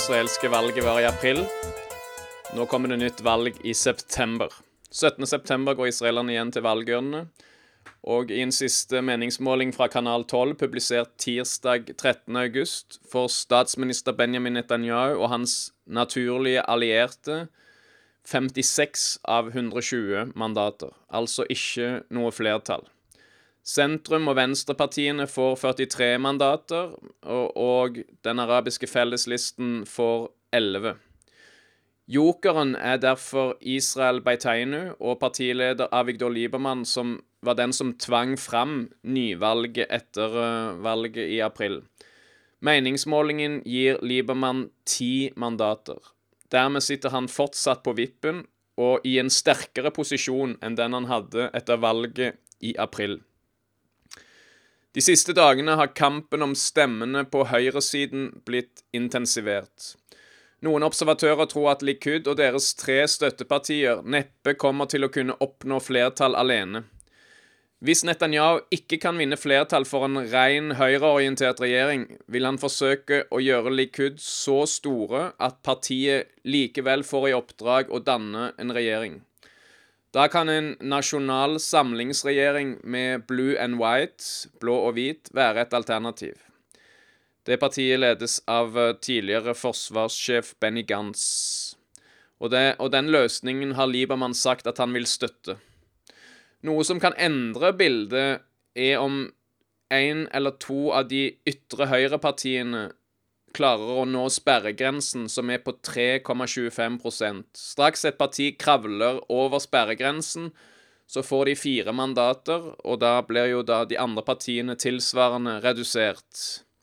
israelske valget var i april. Nå kommer det nytt valg i september. 17. september går israelerne igjen til valgurnene. Og i en siste meningsmåling fra Kanal 12, publisert tirsdag 13. august, får statsminister Benjamin Netanyahu og hans naturlige allierte 56 av 120 mandater, altså ikke noe flertall. Sentrum- og venstrepartiene får 43 mandater, og den arabiske felleslisten får 11. Jokeren er derfor Israel Beiteinu og partileder Avigdor Lieberman, som var den som tvang fram nyvalget etter valget i april. Meningsmålingen gir Lieberman 10 mandater. Dermed sitter han fortsatt på vippen og i en sterkere posisjon enn den han hadde etter valget i april. De siste dagene har kampen om stemmene på høyresiden blitt intensivert. Noen observatører tror at Likud og deres 3 støttepartier neppe kommer til å kunne oppnå flertall alene. Hvis Netanyahu ikke kan vinne flertall for en ren høyreorientert regjering, vil han forsøke å gjøre Likud så store at partiet likevel får i oppdrag å danne en regjering. Da kan en nasjonal samlingsregjering med blue and white, blå og hvit, være et alternativ. Det partiet ledes av tidligere forsvarssjef Benny Gantz. Og den løsningen har Lieberman sagt at han vil støtte. Noe som kan endre bildet er om 1 eller 2 av de ytre høyrepartiene klarer å nå sperregrensen, som er på 3,25%. Straks et parti kravler over sperregrensen, så får de 4 mandater, og da blir jo de andre partiene tilsvarende redusert.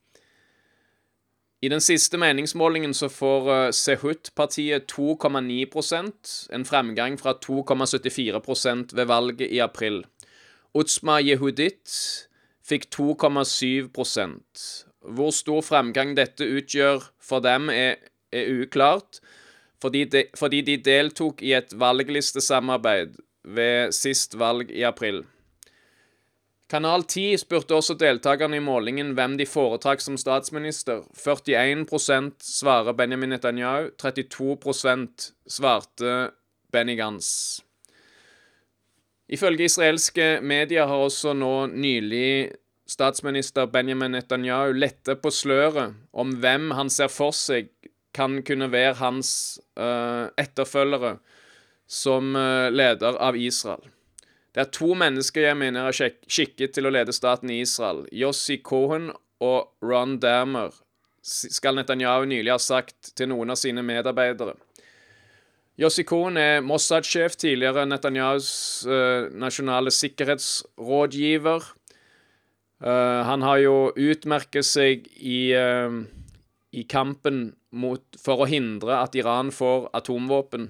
I den siste meningsmålingen så får Sehut-partiet 2,9%, en fremgang fra 2,74% ved valget i april. Utzma Yehudit fikk 2,7%. Hvor stor fremgang dette utgjør for dem er uklart, fordi de deltok i et valglistesamarbeid ved sist valg i april. Kanal 10 spurte også deltakerne i målingen hvem de foretrakk som statsminister. 41% svarer Benjamin Netanyahu, 32% svarte Benny Gantz. Ifølge israelske medier har også nå nylig statsminister Benjamin Netanyahu lettet på sløret om hvem han ser for seg kan kunne være hans etterfølgere som leder av Israel. Det er 2 mennesker jeg mener er skikket til å lede staten i Israel. Yossi Cohen og Ron Dermer, skal Netanyahu nylig ha sagt til noen av sine medarbeidere. Yossi Cohen er Mossad-sjef, tidligere Netanyahus nasjonale sikkerhetsrådgiver. Han har jo utmerket seg i kampen for å hindre at Iran får atomvåpen.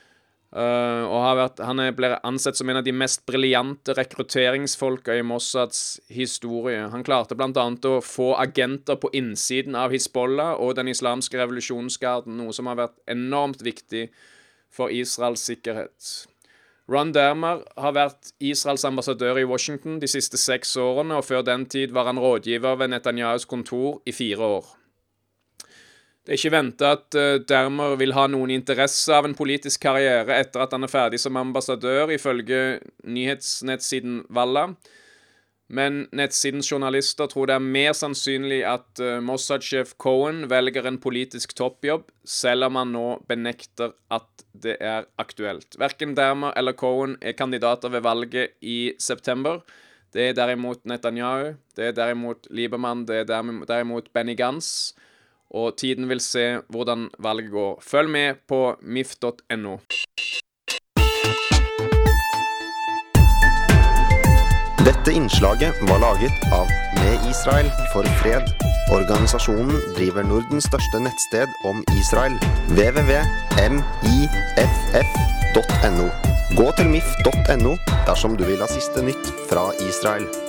Og han ble ansett som en av de mest briljante rekrutteringsfolka i Mossads historie. Han klarte blant annet å få agenter på innsiden av Hizbollah og den islamske revolusjonsgarden, noe som har vært enormt viktig for Israels sikkerhet. Ron Dermer har vært Israels ambassadør i Washington de siste 6 årene, og før den tid var han rådgiver ved Netanyahus kontor i 4 år. Det er ikke ventet at Dermer vil ha noen interesse av en politisk karriere etter at han er ferdig som ambassadør, ifølge nyhetsnettsiden Walla. Men nettsidens journalister tror det er mer sannsynlig at Mossad-sjef Cohen velger en politisk toppjobb, selv om han nå benekter at det er aktuelt. Hverken Dermer eller Cohen er kandidater ved valget i september. Det er derimot Netanyahu, det er derimot Lieberman, det er derimot Benny Gantz. Og tiden vil se hvordan valget går. Følg med på mif.no. Dette innslaget var laget av Med Israel for fred. Organisasjonen driver Nordens største nettsted om Israel. www.miff.no. Gå til mif.no dersom du vil ha siste nytt fra Israel.